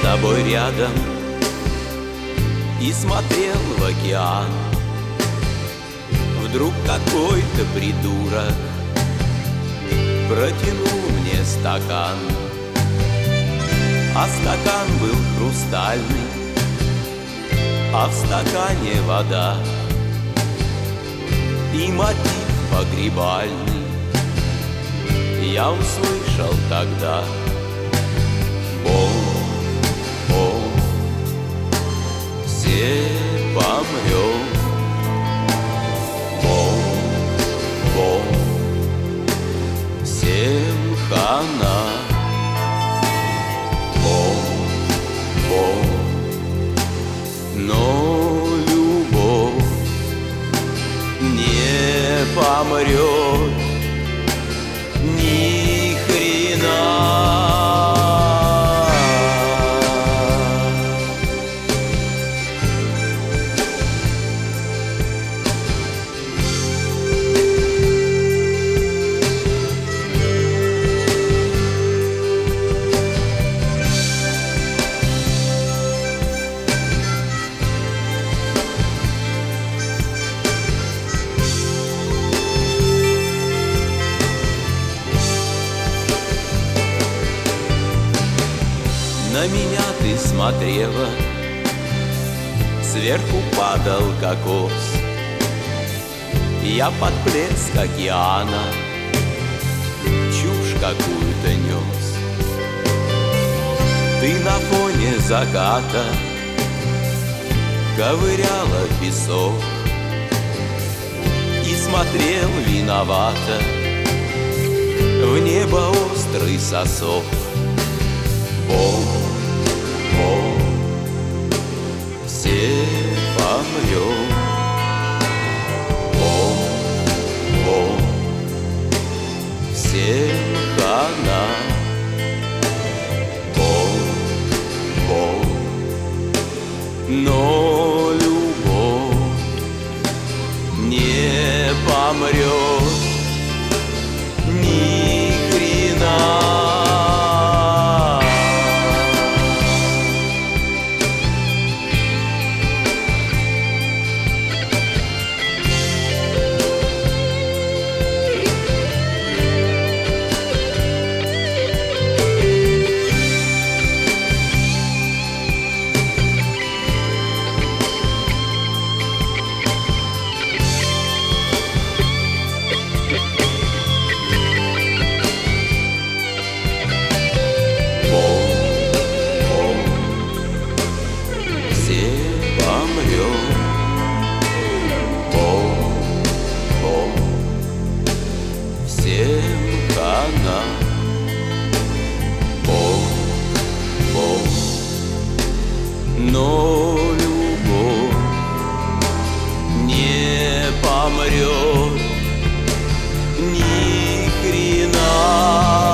тобой рядом и смотрел в океан. Вдруг какой-то придурок протянул мне стакан, а стакан был хрустальный, а в стакане вода и мотив погребальный я услышал тогда. Бом-бом, все помрем. Бом-бом, всем хана. Бом-бом, но любовь не помрет ни хрена. На меня ты смотрела, сверху падал кокос, я под плеск океана чушь какую-то нес. Ты на фоне заката ковыряла песок и смотрел виновато в небо острый сосок. Бом-бом, все помрем. Бом-бом, всем хана. Бом-бом, но любовь не помрет ни хрена. Но любовь не помрет ни хрена.